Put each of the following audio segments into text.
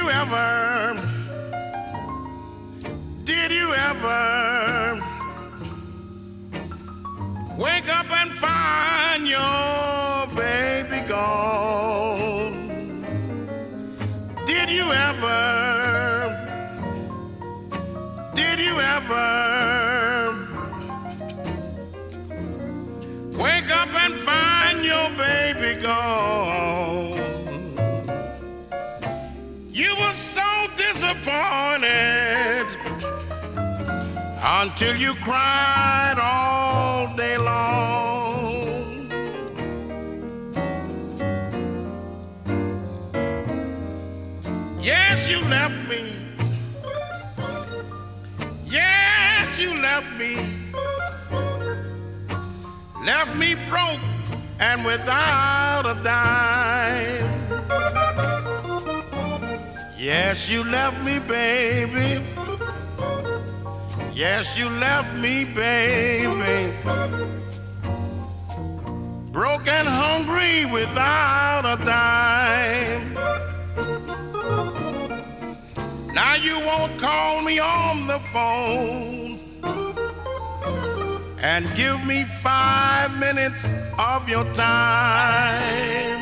did you ever wake up and find your baby gone? Did you ever wake up and find your baby gone? You were so disappointed until you cried all day long. Yes, you left me. Yes, you left me. Left me broke and without a dime. Yes, you left me, baby. Yes, you left me, baby. Broke and hungry without a dime. Now you won't call me on the phone and give me 5 minutes of your time.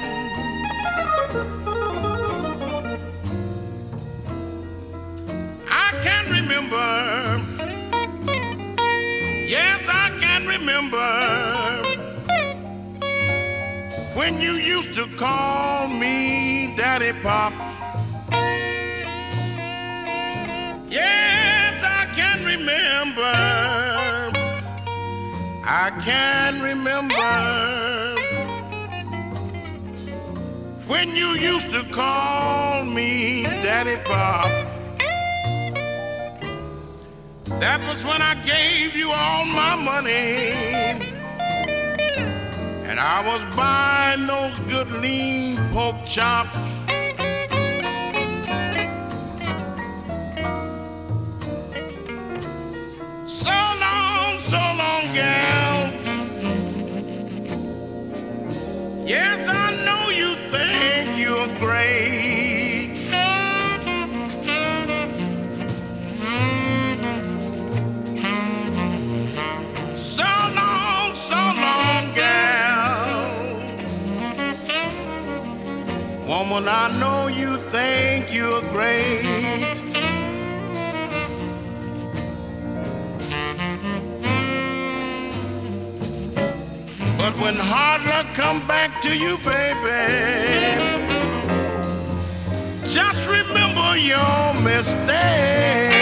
I can remember, yes, I can remember when you used to call me Daddy Pop. Yes, I can remember. I can remember when you used to call me Daddy Pop. That was when I gave you all my money, and I was buying those good lean pork chops. So long, gal. Yes, I know you think you're great. So long, gal. Woman, I know you think you're great. But when hard luck come back to you, baby, just remember your mistake.